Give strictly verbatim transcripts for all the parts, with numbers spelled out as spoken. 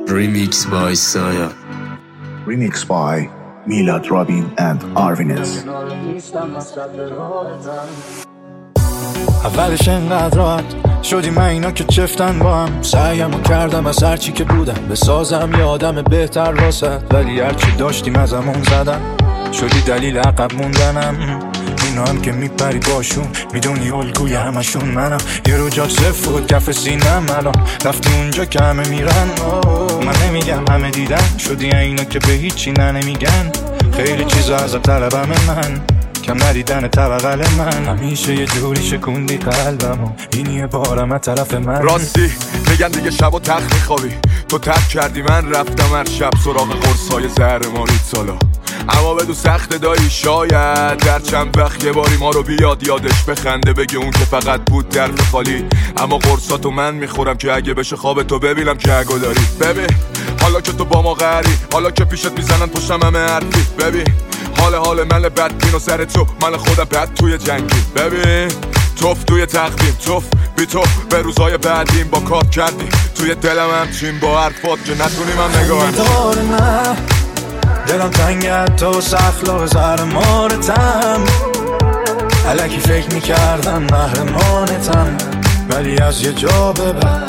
Remix by Saya. Remix by Milad Robin and Arvinez. اولش انقدر راحت شدی من اینا که چفتن با هم. سعیمو کردم از هرچی که بودم بسازم یه آدم بهتر واسه، ولی هرچی داشتیم ازمون زدن شدی دلیل عقب موندنم. اینا هم که میپری باشون میدونی الگوی همشون منم. یه رو جات صفر بود کف سینم، الان رفتی اونجا که همه میرن. من نمیگم همه دیدن شدی اینا که به هیچی نه نمیگن. خیلی چیزا ازت طلبم من، کم ندیدن طبقل من. همیشه یه جوری شکوندی قلبمو، این یه بارم از طرف من. راستی میگن دیگه شب و تخت میخوابی، تو تک کردی من رفتم هر شب سراغ قرصای زهر مارید سالا. اما بدو سخت دایی شاید در چند وقت یه باری ما رو بیاد یادش بخنده، بگه اون که فقط بود درد خالی. اما قرصاتو من میخورم که اگه بشه خواب تو ببینم که اگه داری. ببین حالا که تو با ما قهری، حالا که پیشت میزنن پشتم همه حرفی. ببین حال حال من بدبین و سر تو من خودم بد توی جنگی. ببین توف توی تقدیم توف بی تو به روزای بعدیم با کار کردی توی دلم همچین با حرفات که نتونی من نگاهم دار نه دلم تنگت تو سخلاق زهر مارتم. الکی فکر میکردم محرمانتم، ولی از یه جا به بعد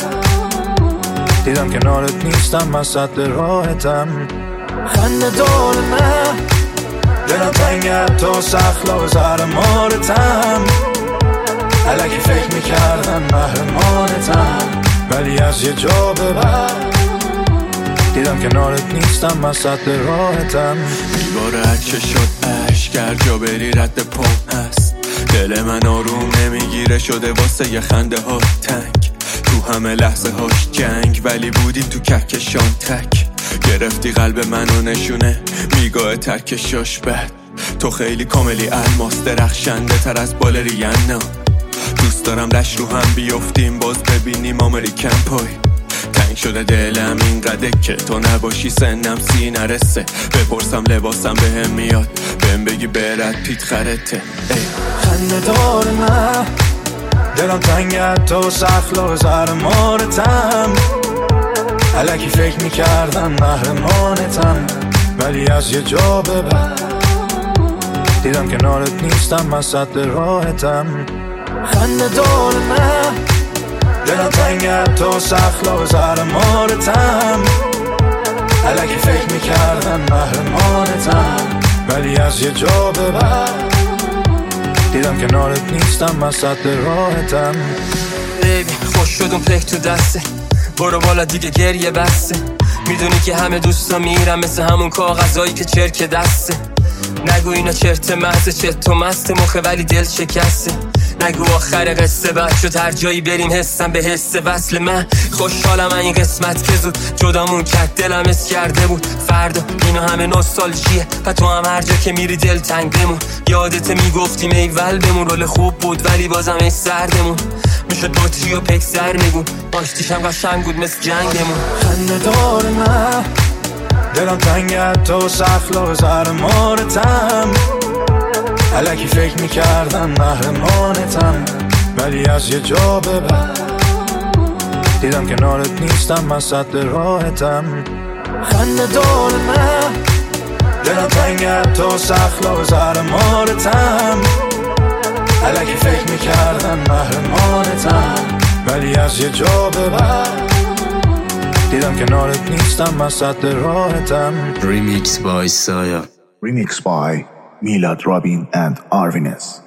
دیدم کنارت نیستم، من صد راحتم. خنده دار نه دلم تنگت تو سخلاق زهر مارتم. الکی فکر میکردم محرمانتم، ولی از یه جا به بعد دیدم کنارت نیستم، من صد راحتم. میبارد که شد اشکر جا بری رد پام هست. دل من آروم نمیگیره شده واسه یه خنده ها تنگ. تو همه لحظه هاش جنگ، ولی بودیم تو کهکشان تک. گرفتی قلب منو نشونه میگاه ترکشاش بد. تو خیلی کاملی الماس درخشنده تر از بال ریانا. دوست دارم لش رو هم بیفتیم باز ببینیم امریکن پای. تنگ شده دلم اینقدر که تو نباشی سنم سی نرسه. بپرسم لباسم بهم میاد بهم بگی برد پیت خرته. خنده دار نه دلم تنگت تو سخلاق زهر مارتم. الکی فکر میکردم محرمانتم، ولی از یه جا به بعد دیدم کنارت نیستم، من صد راحتم. خنده دار نه دلم تنگت تو سخلاق زهر مارتم. الکی فکر میکردم محرمانتم، ولی از یه جا به بعد دیدم کنارت نیستم، من صد راحتم. بیبی خوش شد اون پک تو دسته، برو بالا دیگه گریه بسته. میدونی که همه دوستا میرم مثل همون کاغذایی که چرک دسته. نگو اینا چرت محض چرت و مست مخه ولی دل شکسته. نگو آخر قصه بد شد هر جایی بریم حسم به حس وصل من. خوشحالم این قسمت که زود جدامون کرد دلم اس کرده بود. فردا اینا همه نوستالژیه و تو هم هر جا که میری دل تنگ بمون. یادت میگفتیم ایول بمون، رول خوب بود ولی بازم ای سردمون. میشد بطری و پک سر میگون آشتیشم قشنگ بود مثل جنگمون. خنده دار نه دلم تنگت تو سخلاق زهر مارتم. الکی فکر میکردم محرمانتم، ولی از یه جا به بعد دیدم کنارت نیستم، من صد راحتم. خنده دار نه دلم تنگت تو سخلاق زهر مارتم. الکی فکر میکردم محرمانتم، ولی از یه جا به بعد دیدم کنارت نیستم، من صد راحتم. Remix by Saya. Remix by Milad Robin and Arvinez.